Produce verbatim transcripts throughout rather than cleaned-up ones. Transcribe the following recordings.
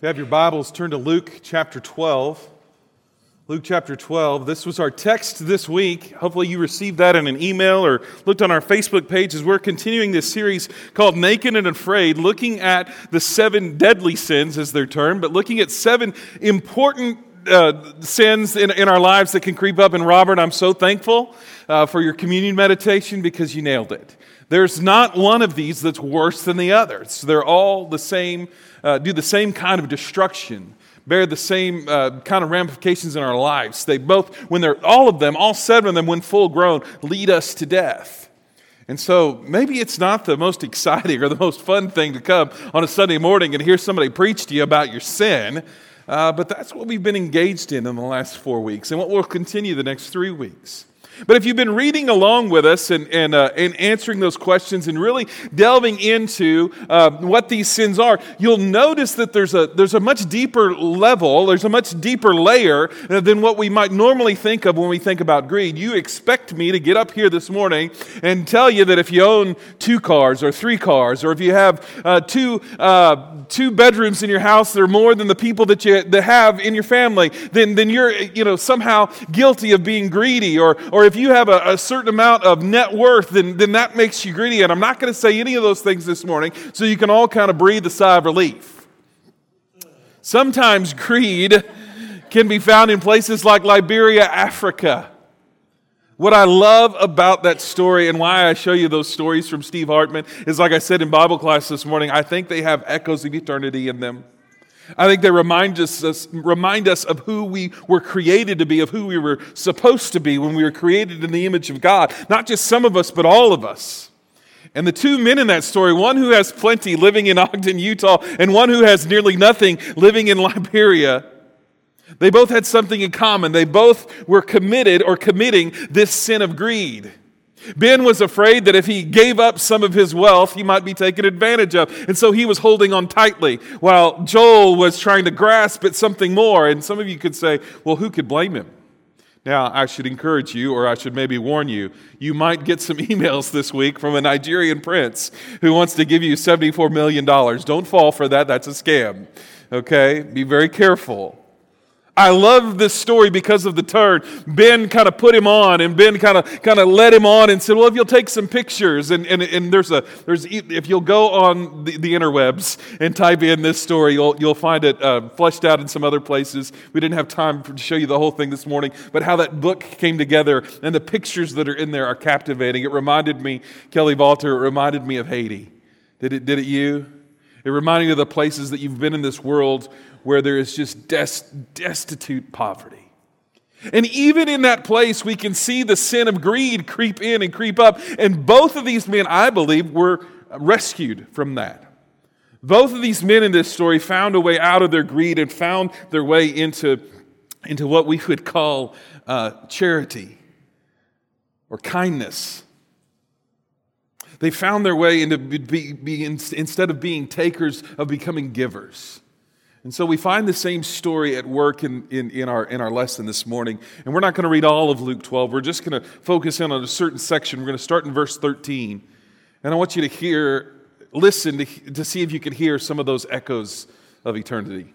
If you have your Bibles, turn to Luke chapter twelve. Luke chapter twelve. This was our text this week. Hopefully you received that in an email or looked on our Facebook page as we're continuing this series called Naked and Afraid, looking at the seven deadly sins as they're termed, but looking at seven important uh, sins in, in our lives that can creep up. And Robert, I'm so thankful uh, for your communion meditation because you nailed it. There's not one of these that's worse than the others. They're all the same, uh, do the same kind of destruction, bear the same uh, kind of ramifications in our lives. They both, when they're, all of them, all seven of them, when full grown, lead us to death. And so maybe it's not the most exciting or the most fun thing to come on a Sunday morning and hear somebody preach to you about your sin, uh, but that's what we've been engaged in in the last four weeks and what we'll continue the next three weeks. But if you've been reading along with us and, and, uh, and answering those questions and really delving into uh, what these sins are, you'll notice that there's a, there's a much deeper level, there's a much deeper layer than what we might normally think of when we think about greed. You expect me to get up here this morning and tell you that if you own two cars or three cars, or if you have uh, two uh, two bedrooms in your house that are more than the people that you that have in your family, then, then you're you know somehow guilty of being greedy, or or if you have a, a certain amount of net worth, then, then that makes you greedy. And I'm not going to say any of those things this morning, so you can all kind of breathe a sigh of relief. Sometimes greed can be found in places like Liberia, Africa. What I love about that story and why I show you those stories from Steve Hartman is, like I said in Bible class this morning, I think they have echoes of eternity in them. I think they remind us, remind us of who we were created to be, of who we were supposed to be when we were created in the image of God. Not just some of us, but all of us. And the two men in that story, one who has plenty living in Ogden, Utah, and one who has nearly nothing living in Liberia, they both had something in common. They both were committed or committing this sin of greed. Ben was afraid that if he gave up some of his wealth, he might be taken advantage of. And so he was holding on tightly, while Joel was trying to grasp at something more. And some of you could say, well, who could blame him? Now, I should encourage you, or I should maybe warn you, you might get some emails this week from a Nigerian prince who wants to give you seventy-four million dollars. Don't fall for that. That's a scam. Okay? Be very careful. I love this story because of the turn. Ben kind of put him on, and Ben kind of kind of led him on and said, well, if you'll take some pictures, and and, and there's a there's if you'll go on the, the interwebs and type in this story, you'll you'll find it uh, fleshed out in some other places. We didn't have time to show you the whole thing this morning, but how that book came together and the pictures that are in there are captivating. It reminded me, Kelly Valter, it reminded me of Haiti. Did it? Did it you? It reminded you of the places that you've been in this world where there is just des- destitute poverty. And even in that place, we can see the sin of greed creep in and creep up. And both of these men, I believe, were rescued from that. Both of these men in this story found a way out of their greed and found their way into, into what we would call uh, charity or kindness. They found their way into be, be, instead of being takers, of becoming givers. And so we find the same story at work in, in, in, our, in our lesson this morning. And we're not going to read all of Luke twelve. We're just going to focus in on a certain section. We're going to start in verse thirteen. And I want you to hear, listen to, to see if you can hear some of those echoes of eternity.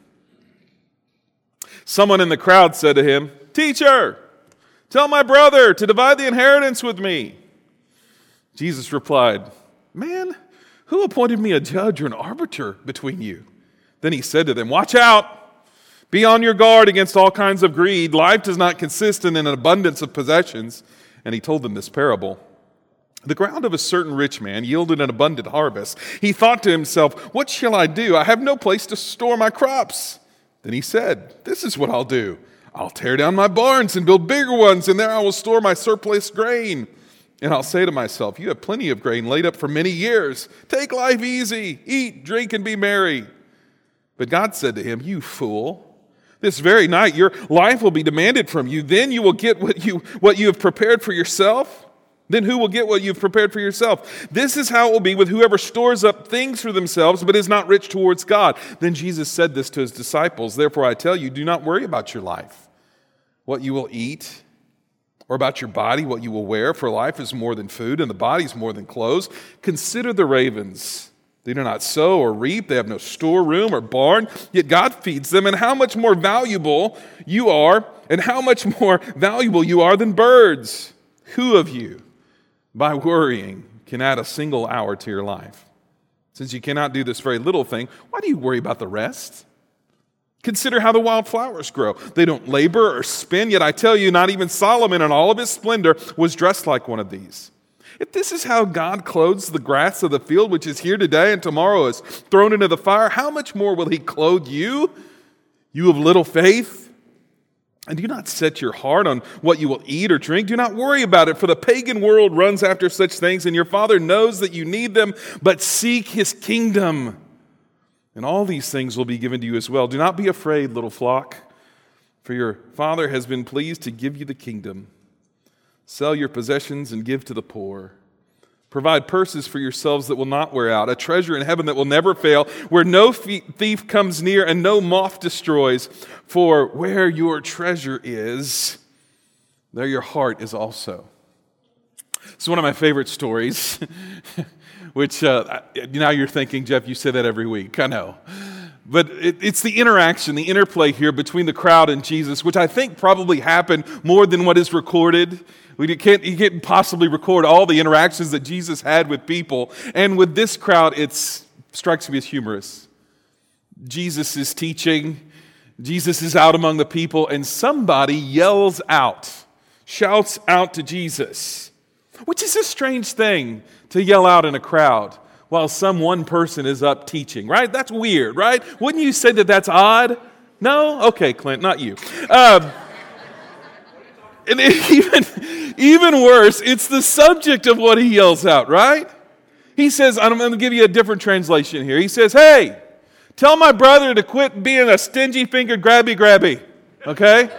Someone in the crowd said to him, "Teacher, tell my brother to divide the inheritance with me." Jesus replied, "Man, who appointed me a judge or an arbiter between you?" Then he said to them, "Watch out. Be on your guard against all kinds of greed. Life does not consist in an abundance of possessions." And he told them this parable. The ground of a certain rich man yielded an abundant harvest. He thought to himself, "What shall I do? I have no place to store my crops." Then he said, "This is what I'll do. I'll tear down my barns and build bigger ones, and there I will store my surplus grain. And I'll say to myself, you have plenty of grain laid up for many years. Take life easy. Eat, drink, and be merry." But God said to him, "You fool, this very night your life will be demanded from you. Then you will get what you what you have prepared for yourself. Then who will get what you've prepared for yourself? This is how it will be with whoever stores up things for themselves, but is not rich towards God." Then Jesus said this to his disciples, "Therefore I tell you, do not worry about your life, what you will eat, or about your body, what you will wear. For life is more than food, and the body is more than clothes. Consider the ravens. They do not sow or reap. They have no storeroom or barn, yet God feeds them. And how much more valuable you are, and how much more valuable you are than birds. Who of you, by worrying, can add a single hour to your life? Since you cannot do this very little thing, why do you worry about the rest? Consider how the wild flowers grow. They don't labor or spin, yet I tell you, not even Solomon in all of his splendor was dressed like one of these. If this is how God clothes the grass of the field, which is here today and tomorrow is thrown into the fire, how much more will he clothe you, you of little faith? And do not set your heart on what you will eat or drink. Do not worry about it, for the pagan world runs after such things, and your Father knows that you need them, but seek his kingdom, and all these things will be given to you as well. Do not be afraid, little flock, for your Father has been pleased to give you the kingdom. Sell your possessions and give to the poor. Provide purses for yourselves that will not wear out, a treasure in heaven that will never fail, where no thief comes near and no moth destroys. For where your treasure is, there your heart is also. It's one of my favorite stories, which uh, now you're thinking, Jeff, you say that every week. I know. But it, it's the interaction, the interplay here between the crowd and Jesus, which I think probably happened more than what is recorded. We can't, you can't possibly record all the interactions that Jesus had with people. And with this crowd, it strikes me as humorous. Jesus is teaching. Jesus is out among the people, and somebody yells out, shouts out to Jesus, which is a strange thing to yell out in a crowd while some one person is up teaching, right? That's weird, right? Wouldn't you say that that's odd? No? Okay, Clint, not you. Um, and it, even, even worse, it's the subject of what he yells out, right? He says, I'm going to give you a different translation here. He says, hey, tell my brother to quit being a stingy-fingered grabby-grabby, okay?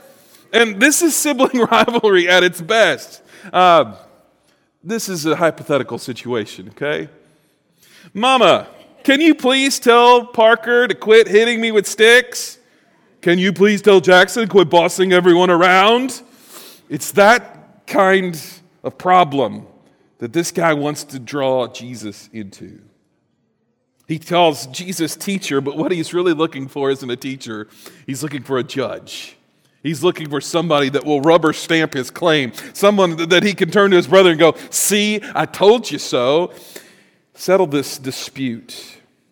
And this is sibling rivalry at its best. Uh, this is a hypothetical situation, okay? Mama, can you please tell Parker to quit hitting me with sticks? Can you please tell Jackson to quit bossing everyone around? It's that kind of problem that this guy wants to draw Jesus into. He calls Jesus teacher, but what he's really looking for isn't a teacher. He's looking for a judge. He's looking for somebody that will rubber stamp his claim, someone that he can turn to his brother and go, see, I told you so. Settle this dispute.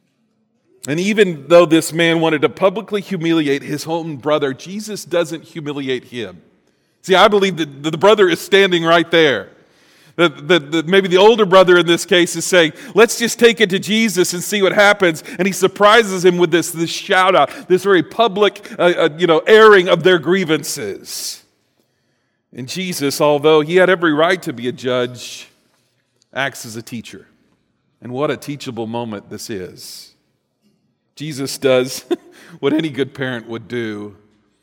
And even though this man wanted to publicly humiliate his own brother, Jesus doesn't humiliate him. See, I believe that the brother is standing right there. That, that, that maybe the older brother in this case is saying, let's just take it to Jesus and see what happens. And he surprises him with this, this shout out, this very public uh, uh, you know, airing of their grievances. And Jesus, although he had every right to be a judge, acts as a teacher. And what a teachable moment this is. Jesus does what any good parent would do.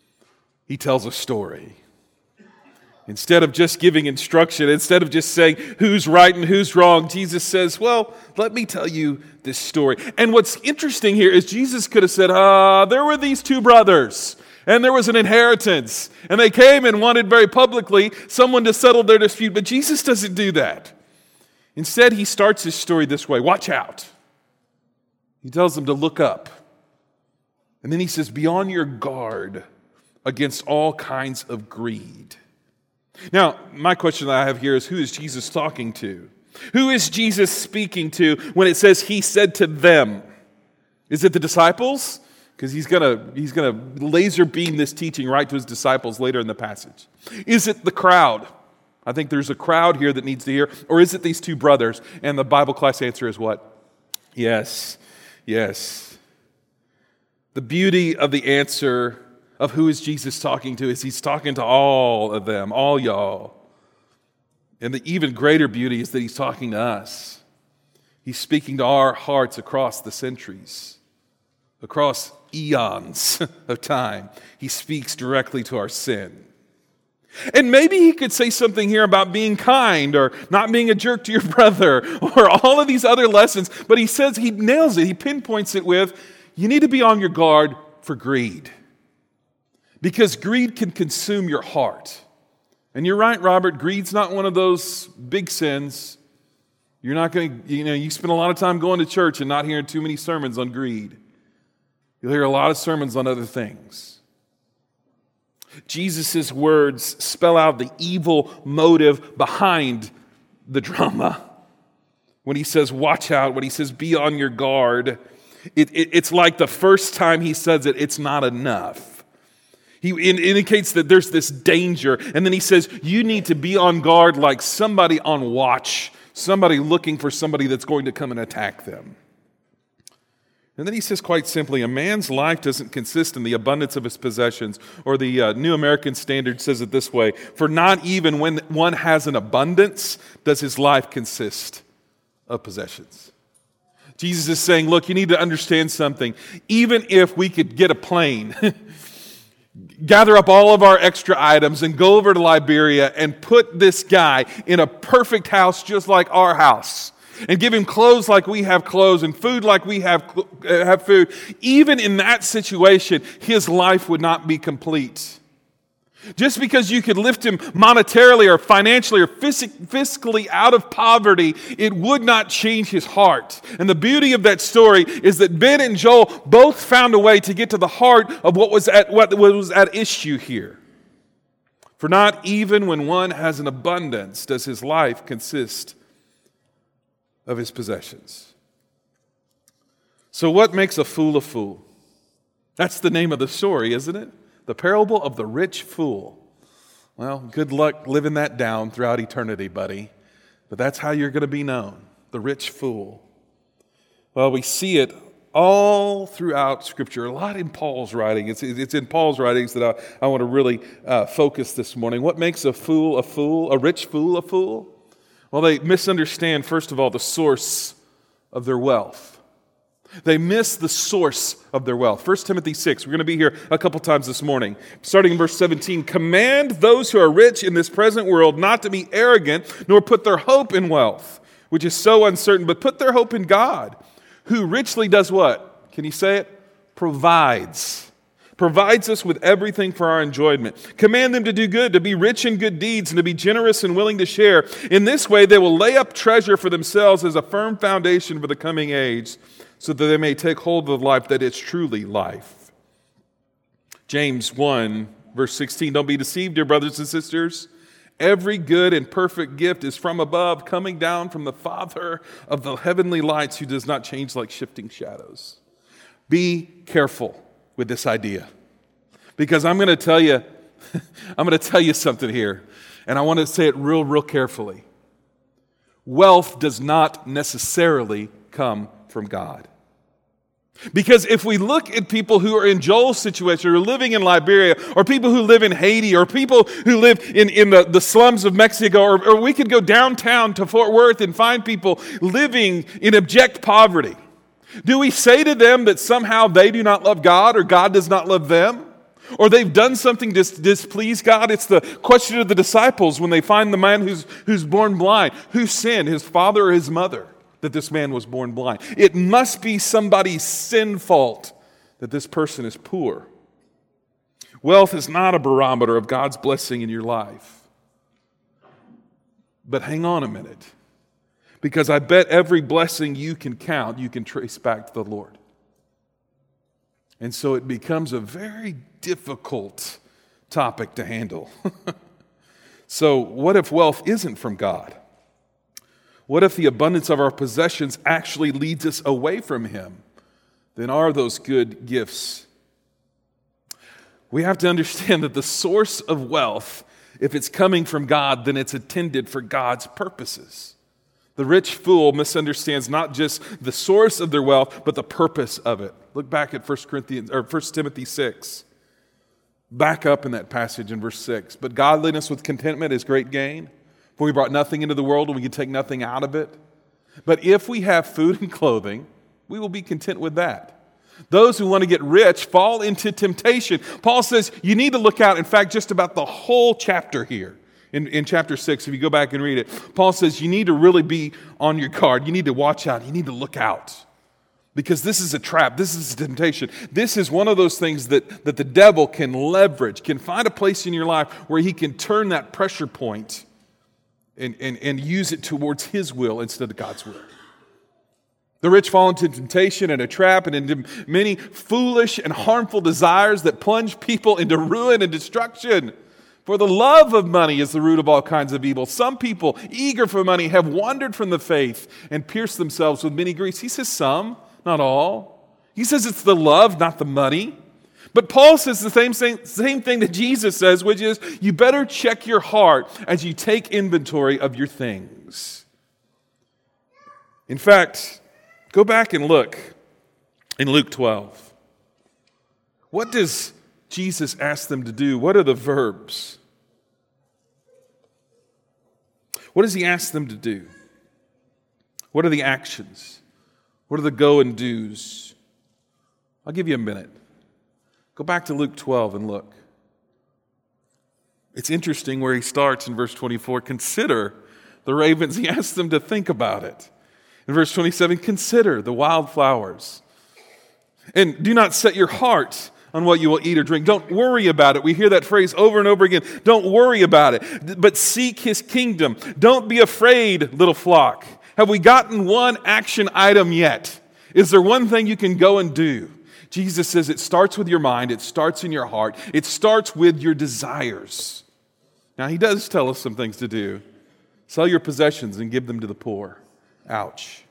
He tells a story. Instead of just giving instruction, instead of just saying who's right and who's wrong, Jesus says, well, let me tell you this story. And what's interesting here is Jesus could have said, ah, there were these two brothers, and there was an inheritance, and they came and wanted very publicly someone to settle their dispute, but Jesus doesn't do that. Instead, he starts his story this way, watch out. He tells them to look up. And then he says, be on your guard against all kinds of greed. Now, my question that I have here is, who is Jesus talking to? Who is Jesus speaking to when it says he said to them? Is it the disciples? Because he's gonna he's gonna laser beam this teaching right to his disciples later in the passage. Is it the crowd? I think there's a crowd here that needs to hear. Or is it these two brothers? And the Bible class answer is what? Yes, yes. The beauty of the answer of who is Jesus talking to is he's talking to all of them, all y'all. And the even greater beauty is that he's talking to us. He's speaking to our hearts across the centuries, across eons of time. He speaks directly to our sin. And maybe he could say something here about being kind or not being a jerk to your brother or all of these other lessons, but he says, he nails it, he pinpoints it with, you need to be on your guard for greed. Because greed can consume your heart. And you're right, Robert, greed's not one of those big sins. You're not going to, you know, you spend a lot of time going to church and not hearing too many sermons on greed. You'll hear a lot of sermons on other things. Jesus' words spell out the evil motive behind the drama. When he says, watch out, when he says, be on your guard, it, it, it's like the first time he says it, it's not enough. He in, indicates that there's this danger, and then he says, you need to be on guard like somebody on watch, somebody looking for somebody that's going to come and attack them. And then he says quite simply, a man's life doesn't consist in the abundance of his possessions, or the uh, New American Standard says it this way, for not even when one has an abundance does his life consist of possessions. Jesus is saying, look, you need to understand something. Even if we could get a plane, gather up all of our extra items and go over to Liberia and put this guy in a perfect house just like our house, and give him clothes like we have clothes and food like we have, uh, have food, even in that situation, his life would not be complete. Just because you could lift him monetarily or financially or fiscally out of poverty, it would not change his heart. And the beauty of that story is that Ben and Joel both found a way to get to the heart of what was at, what was at issue here. For not even when one has an abundance does his life consist of his possessions. So what makes a fool a fool? That's the name of the story, isn't it? The parable of the rich fool. Well, good luck living that down throughout eternity, buddy. But that's how you're going to be known, the rich fool. Well, we see it all throughout Scripture, a lot in Paul's writing. It's, it's in Paul's writings that I, I want to really uh, focus this morning. What makes a fool a fool, a rich fool a fool? Well, they misunderstand, first of all, the source of their wealth. They miss the source of their wealth. First Timothy six, we're going to be here a couple times this morning. Starting in verse seventeen, command those who are rich in this present world not to be arrogant, nor put their hope in wealth, which is so uncertain, but put their hope in God, who richly does what? Can you say it? Provides. Provides us with everything for our enjoyment. Command them to do good, to be rich in good deeds, and to be generous and willing to share. In this way, they will lay up treasure for themselves as a firm foundation for the coming age, so that they may take hold of life that is truly life. James one, verse sixteen, don't be deceived, dear brothers and sisters. Every good and perfect gift is from above, coming down from the Father of the heavenly lights, who does not change like shifting shadows. Be careful with this idea, because I'm going to tell you, I'm going to tell you something here, and I want to say it real, real carefully. Wealth does not necessarily come from God. Because if we look at people who are in Joel's situation, or living in Liberia, or people who live in Haiti, or people who live in, in the, the slums of Mexico, or, or we could go downtown to Fort Worth and find people living in abject poverty, do we say to them that somehow they do not love God, or God does not love them? Or they've done something to displease God? It's the question of the disciples when they find the man who's, who's born blind. Who sinned, his father or his mother, that this man was born blind? It must be somebody's sin fault that this person is poor. Wealth is not a barometer of God's blessing in your life. But hang on a minute, because I bet every blessing you can count, you can trace back to the Lord. And so it becomes a very difficult topic to handle. So what if wealth isn't from God? What if the abundance of our possessions actually leads us away from Him? Then are those good gifts? We have to understand that the source of wealth, if it's coming from God, then it's intended for God's purposes. The rich fool misunderstands not just the source of their wealth, but the purpose of it. Look back at First Corinthians or First Timothy six. Back up in that passage in verse six. But godliness with contentment is great gain, for we brought nothing into the world and we can take nothing out of it. But if we have food and clothing, we will be content with that. Those who want to get rich fall into temptation. Paul says you need to look out, in fact, just about the whole chapter here. In, in chapter six, if you go back and read it, Paul says you need to really be on your guard. You need to watch out. You need to look out. Because this is a trap. This is a temptation. This is one of those things that, that the devil can leverage, can find a place in your life where he can turn that pressure point and, and, and use it towards his will instead of God's will. The rich fall into temptation and a trap and into many foolish and harmful desires that plunge people into ruin and destruction. For the love of money is the root of all kinds of evil. Some people, eager for money, have wandered from the faith and pierced themselves with many griefs. He says some, not all. He says it's the love, not the money. But Paul says the same thing, same thing that Jesus says, which is you better check your heart as you take inventory of your things. In fact, go back and look in Luke twelve. What does Jesus ask them to do? What are the verbs? What does he ask them to do? What are the actions? What are the go and do's? I'll give you a minute. Go back to Luke twelve and look. It's interesting where he starts in verse twenty-four. Consider the ravens. He asks them to think about it. In verse twenty-seven, consider the wildflowers. And do not set your heart on what you will eat or drink. Don't worry about it. We hear that phrase over and over again. Don't worry about it, but seek his kingdom. Don't be afraid, little flock. Have we gotten one action item yet? Is there one thing you can go and do? Jesus says it starts with your mind. It starts in your heart. It starts with your desires. Now, he does tell us some things to do. Sell your possessions and give them to the poor. Ouch.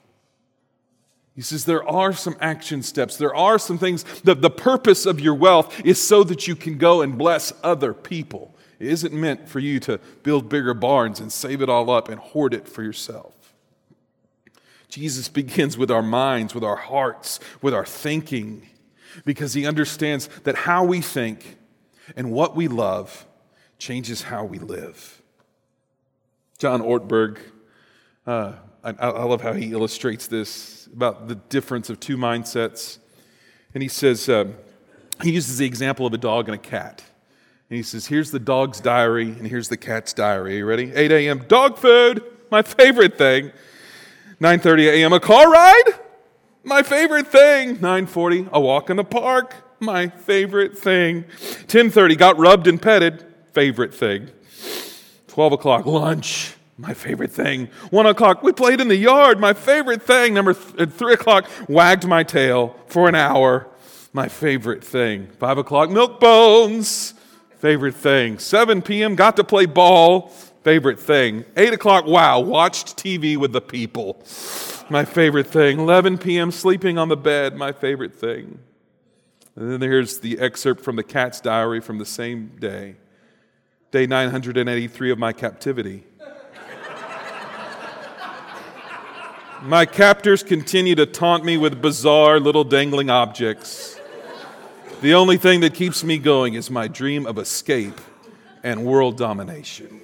He says there are some action steps. There are some things. The, the purpose of your wealth is so that you can go and bless other people. It isn't meant for you to build bigger barns and save it all up and hoard it for yourself. Jesus begins with our minds, with our hearts, with our thinking, because he understands that how we think and what we love changes how we live. John Ortberg, uh, I, I love how he illustrates this about the difference of two mindsets. And he says, um, he uses the example of a dog and a cat. And he says, here's the dog's diary and here's the cat's diary. Are you ready? eight a.m., dog food, my favorite thing. nine thirty a.m., a car ride, my favorite thing. nine forty, a walk in the park, my favorite thing. ten thirty, got rubbed and petted, favorite thing. twelve o'clock, lunch, my favorite thing. one o'clock, we played in the yard, my favorite thing. Number th- at three o'clock, wagged my tail for an hour, my favorite thing. five o'clock, milk bones, favorite thing. seven p.m., got to play ball, favorite thing. eight o'clock, wow, watched T V with the people, my favorite thing. eleven p.m., sleeping on the bed, my favorite thing. And then here's the excerpt from the cat's diary from the same day. Day nine hundred eighty-three of my captivity. My captors continue to taunt me with bizarre little dangling objects. The only thing that keeps me going is my dream of escape and world domination.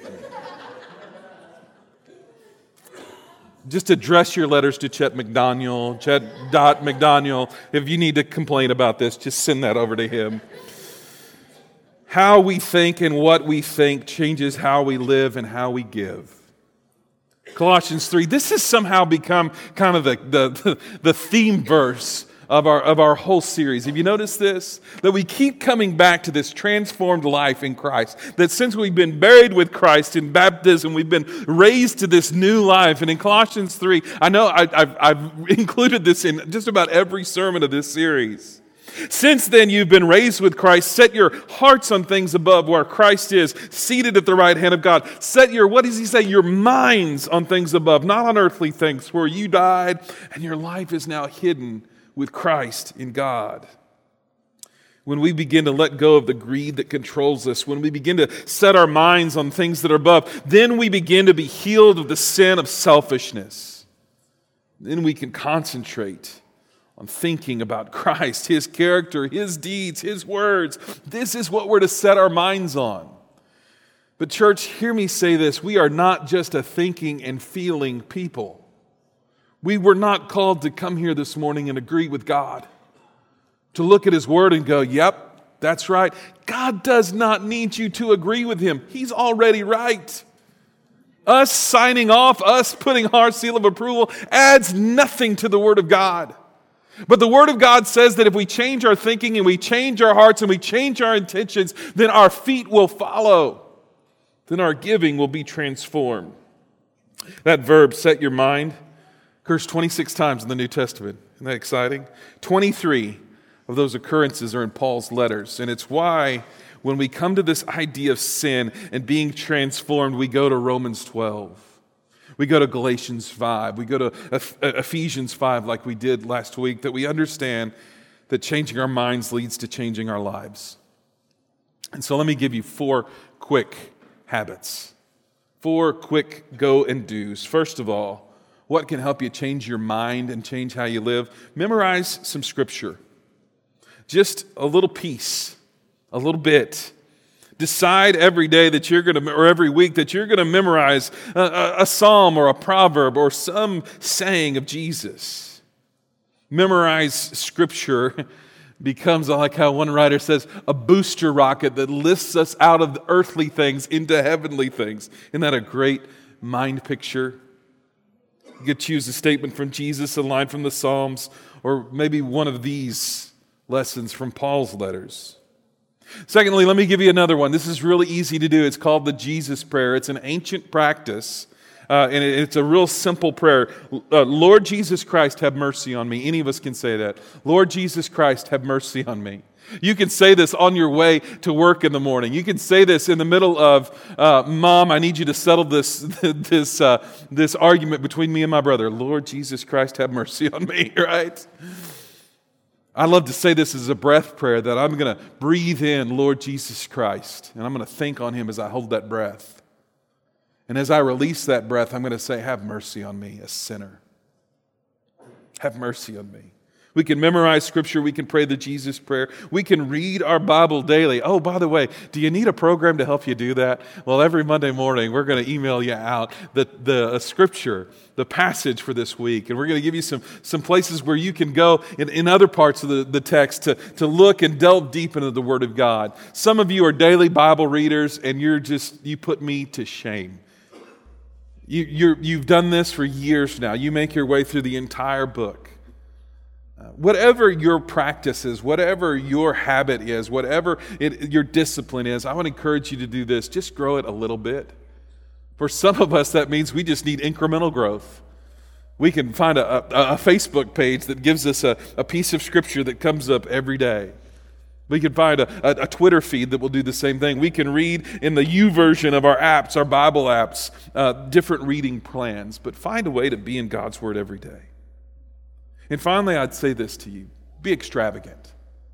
Just address your letters to Chet McDaniel, Chet Dot McDaniel. If you need to complain about this, just send that over to him. How we think and what we think changes how we live and how we give. Colossians three, this has somehow become kind of the, the, the theme verse of our, of our whole series. Have you noticed this? That we keep coming back to this transformed life in Christ. That since we've been buried with Christ in baptism, we've been raised to this new life. And in Colossians three, I know I, I've, I've included this in just about every sermon of this series. Since then you've been raised with Christ. Set your hearts on things above where Christ is, seated at the right hand of God. Set your, what does he say? Your minds on things above, not on earthly things, where you died and your life is now hidden with Christ in God. When we begin to let go of the greed that controls us, when we begin to set our minds on things that are above, then we begin to be healed of the sin of selfishness. Then we can concentrate on thinking about Christ, his character, his deeds, his words. This is what we're to set our minds on. But church, hear me say this. We are not just a thinking and feeling people. We were not called to come here this morning and agree with God. To look at his word and go, yep, that's right. God does not need you to agree with him. He's already right. Us signing off, us putting our seal of approval adds nothing to the word of God. But the Word of God says that if we change our thinking and we change our hearts and we change our intentions, then our feet will follow. Then our giving will be transformed. That verb, set your mind, occurs twenty-six times in the New Testament. Isn't that exciting? twenty-three of those occurrences are in Paul's letters. And it's why when we come to this idea of sin and being transformed, we go to Romans twelve. We go to Galatians five. We go to Ephesians five like we did last week, that we understand that changing our minds leads to changing our lives. And so let me give you four quick habits. Four quick go and do's. First of all, what can help you change your mind and change how you live? Memorize some scripture. Just a little piece, a little bit. Decide every day that you're going to, or every week, that you're going to memorize a, a, a psalm or a proverb or some saying of Jesus. Memorize scripture becomes, like how one writer says, a booster rocket that lifts us out of the earthly things into heavenly things. Isn't that a great mind picture? You could choose a statement from Jesus, a line from the Psalms, or maybe one of these lessons from Paul's letters. Secondly, let me give you another one. This is really easy to do. It's called the Jesus Prayer. It's an ancient practice, uh, and it's a real simple prayer. Uh, Lord Jesus Christ, have mercy on me. Any of us can say that. Lord Jesus Christ, have mercy on me. You can say this on your way to work in the morning. You can say this in the middle of, uh, Mom, I need you to settle this this uh, this argument between me and my brother. Lord Jesus Christ, have mercy on me, right? I love to say this as a breath prayer, that I'm going to breathe in Lord Jesus Christ, and I'm going to think on Him as I hold that breath. And as I release that breath, I'm going to say, have mercy on me, a sinner. Have mercy on me. We can memorize scripture. We can pray the Jesus prayer. We can read our Bible daily. Oh, by the way, do you need a program to help you do that? Well, every Monday morning, we're going to email you out the, the uh, scripture, the passage for this week. And we're going to give you some, some places where you can go in, in other parts of the, the text to, to look and delve deep into the Word of God. Some of you are daily Bible readers, and you're just, you put me to shame. You, you're, you've done this for years now. You make your way through the entire book. Uh, whatever your practice is, whatever your habit is, whatever it, your discipline is, I would encourage you to do this. Just grow it a little bit. For some of us, that means we just need incremental growth. We can find a, a, a Facebook page that gives us a, a piece of scripture that comes up every day. We can find a, a, a Twitter feed that will do the same thing. We can read in the U version of our apps, our Bible apps, uh, different reading plans. But find a way to be in God's Word every day. And finally, I'd say this to you. Be extravagant.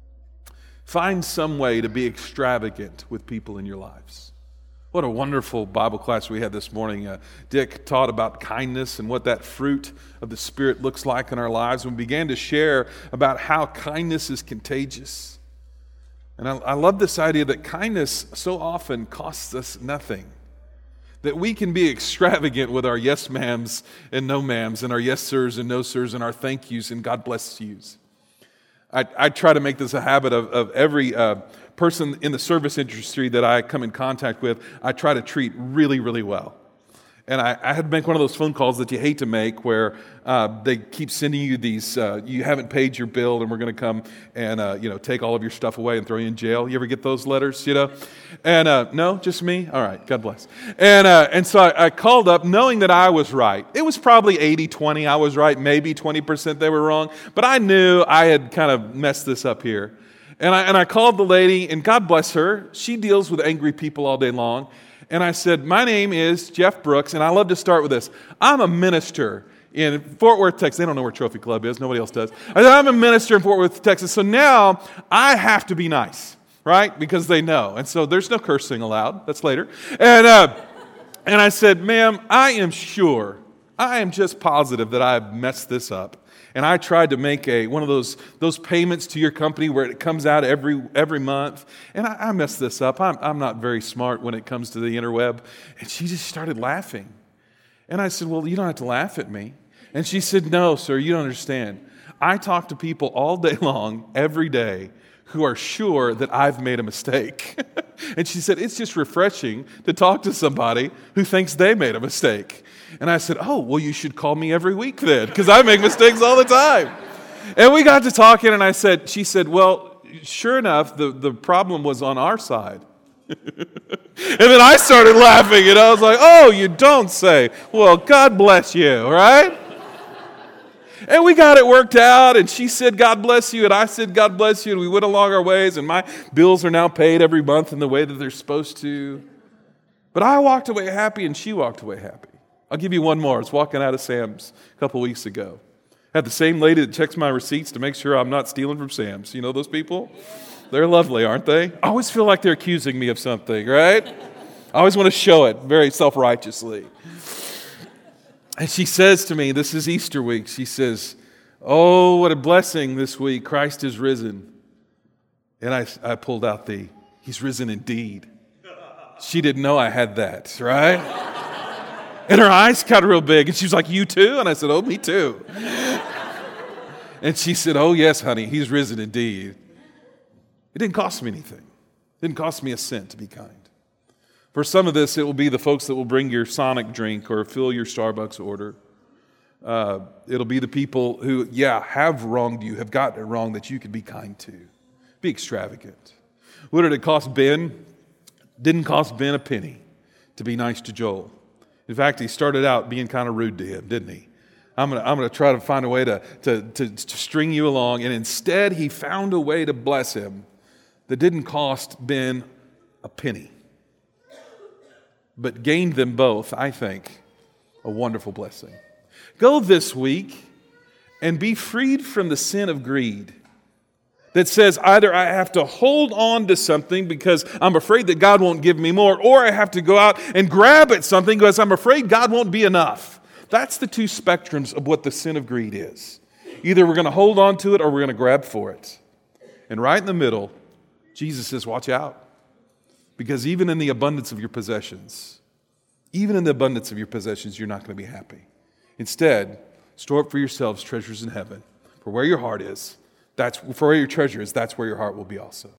Find some way to be extravagant with people in your lives. What a wonderful Bible class we had this morning. Uh, Dick taught about kindness and what that fruit of the Spirit looks like in our lives. And we began to share about how kindness is contagious. And I, I love this idea that kindness so often costs us nothing. That we can be extravagant with our yes ma'ams and no ma'ams, and our yes sirs and no sirs, and our thank yous and God bless yous. I, I try to make this a habit of, of every uh, person in the service industry that I come in contact with, I try to treat really, really well. And I, I had to make one of those phone calls that you hate to make, where uh, they keep sending you these, uh, you haven't paid your bill and we're going to come and uh, you know take all of your stuff away and throw you in jail. You ever get those letters, you know? And uh, no, just me? All right, God bless. And uh, and so I, I called up knowing that I was right. It was probably eighty twenty I was right, maybe twenty percent they were wrong. But I knew I had kind of messed this up here. And I, and I called the lady, and God bless her. She deals with angry people all day long. And I said, my name is Jeff Brooks, and I love to start with this. I'm a minister in Fort Worth, Texas. They don't know where Trophy Club is. Nobody else does. I said, I'm a minister in Fort Worth, Texas. So now I have to be nice, right? Because they know. And so there's no cursing allowed. That's later. And, uh, and I said, ma'am, I am sure, I am just positive that I've messed this up. And I tried to make a one of those those payments to your company where it comes out every every month. And I, I messed this up. I'm, I'm not very smart when it comes to the interweb. And she just started laughing. And I said, well, you don't have to laugh at me. And she said, no, sir, you don't understand. I talk to people all day long, every day, who are sure that I've made a mistake. And she said, it's just refreshing to talk to somebody who thinks they made a mistake. And I said, oh, well, you should call me every week then, because I make mistakes all the time. And we got to talking, and I said, she said, well, sure enough, the, the problem was on our side. And then I started laughing, and I was like, oh, you don't say. Well, God bless you, right? And we got it worked out, and she said, God bless you, and I said, God bless you, and we went along our ways, and my bills are now paid every month in the way that they're supposed to. But I walked away happy, and she walked away happy. I'll give you one more. I was walking out of Sam's a couple weeks ago. I had the same lady that checks my receipts to make sure I'm not stealing from Sam's. You know those people? They're lovely, aren't they? I always feel like they're accusing me of something, right? I always want to show it very self-righteously. And she says to me, this is Easter week, she says, oh, what a blessing this week, Christ is risen. And I, I pulled out the, he's risen indeed. She didn't know I had that, right? And her eyes got real big, and she was like, you too? And I said, oh, me too. And she said, oh, yes, honey, he's risen indeed. It didn't cost me anything. It didn't cost me a cent to be kind. For some of this, it will be the folks that will bring your Sonic drink or fill your Starbucks order. Uh, it'll be the people who, yeah, have wronged you, have gotten it wrong, that you can be kind to. Be extravagant. What did it cost Ben? Didn't cost Ben a penny to be nice to Joel. In fact, he started out being kind of rude to him, didn't he? I'm going to I'm going to try to find a way to, to, to, to string you along. And instead, he found a way to bless him that didn't cost Ben a penny, but gained them both, I think, a wonderful blessing. Go this week and be freed from the sin of greed that says either I have to hold on to something because I'm afraid that God won't give me more, or I have to go out and grab at something because I'm afraid God won't be enough. That's the two spectrums of what the sin of greed is. Either we're going to hold on to it or we're going to grab for it. And right in the middle, Jesus says, watch out. Because even in the abundance of your possessions, even in the abundance of your possessions, you're not going to be happy. Instead, store up for yourselves treasures in heaven. For where your heart is, that's for where your treasure is, that's where your heart will be also.